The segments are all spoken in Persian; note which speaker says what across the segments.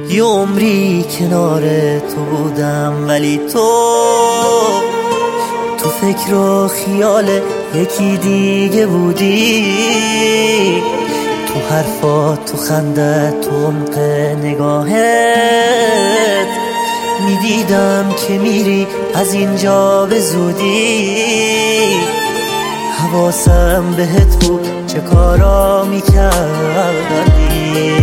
Speaker 1: یه عمری کنار تو بودم ولی تو فکر و خیال یکی دیگه بودی. تو حرفات، تو خندت، تو عمق نگاهت میدیدم که میری از اینجا به زودی. حواسم بهت بود چه کارا میکردی.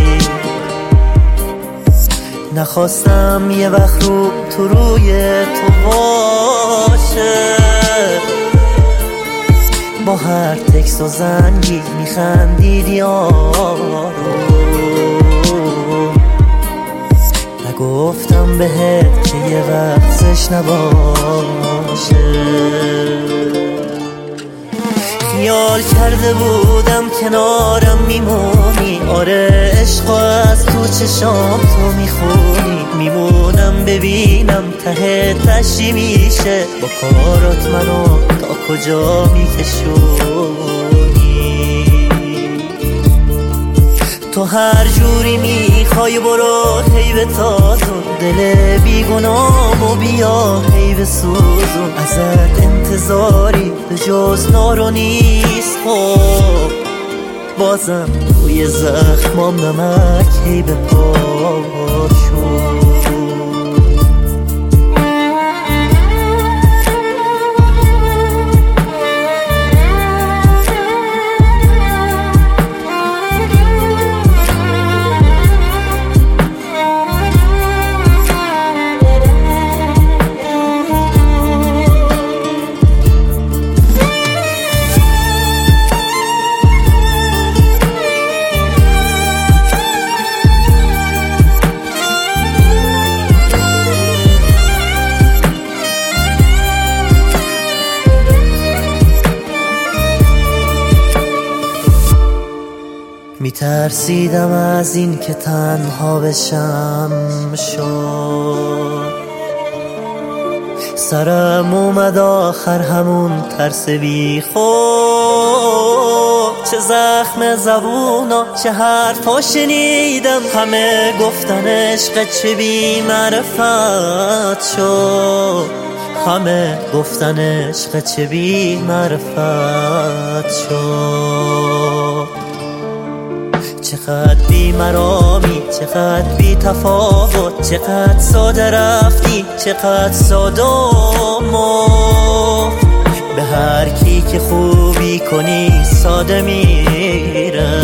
Speaker 1: نخواستم یه وقت رو تو روی تو باشه، با هر تکس و زنگی میخندیدی آروم. نگفتم بهت که یه وقتش نباشه. خیال کرده بودم کنارم میمونی، آره عشق از تو چشام تو میخونی. میمونم ببینم ته تشی میشه، با کارات منو تا کجا میکشونی. تو هر جوری میخوای برو هی به تازون، دل بیگناهمو بیا هی به سوزون. ازت انتظاری به جز نارو نیست، خب بازم توی زخمام نمک هی به پاشون. میترسیدم از این که تنها بشم شد، سرم اومد آخر همون ترس بی خود. چه زخم زبونا چه حرفا شنیدم، همه گفتن عشق چه بی معرفت شد. همه گفتن عشق چه بی معرفت شد. چقدر بی مرامی، چقدر بی تفاوت، چقدر ساده رفتی، چقدر ساده مفت. به هر کی که خوبی کنی ساده میره،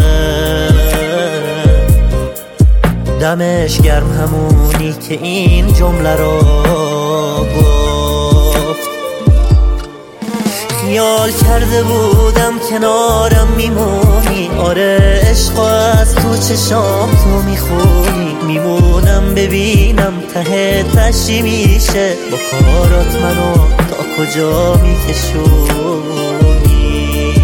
Speaker 1: دمش گرم همونی که این جمله رو گفت. خیال کرده بودم کنارم میمونی، آره عشق از تو چشام تو میخونی. میمونم ببینم ته تشی میشه، با کارات منو تا کجا میکشونی.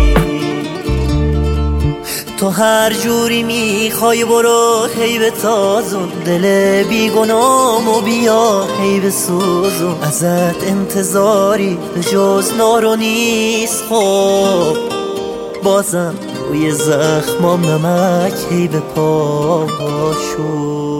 Speaker 1: تو هر جوری میخوای برو هی به تازون، دل بیگناهمو بیا هی به سوزون. ازت انتظاری به جز نارو نیست، خب بازم توی زخمام نمک هی به پاشون.